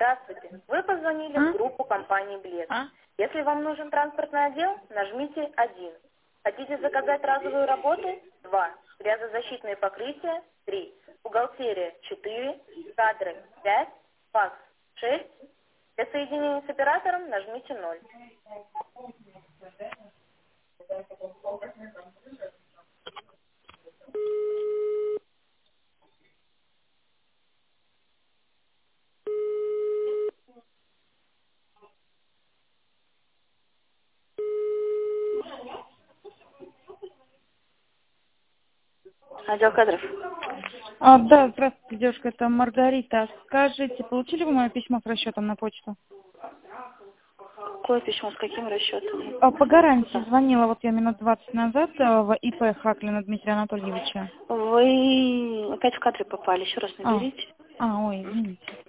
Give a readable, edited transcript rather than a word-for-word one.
Здравствуйте. Вы позвонили в группу компании «Блеск». Если вам нужен транспортный отдел, нажмите 1. Хотите заказать разовую работу? 2. Грязозащитные покрытия? 3. Бухгалтерия? 4. Кадры? 5. Факс? 6. Для соединения с оператором нажмите 0. Отдел кадров. Да, здравствуйте, девушка, это Маргарита. Скажите, получили вы мое письмо с расчетом на почту? Какое письмо, с каким расчетом? По гарантии звонила вот я минут 20 назад в ИП Хаклина Дмитрия Анатольевича. Вы опять в кадры попали, еще раз наберите. Ой, извините.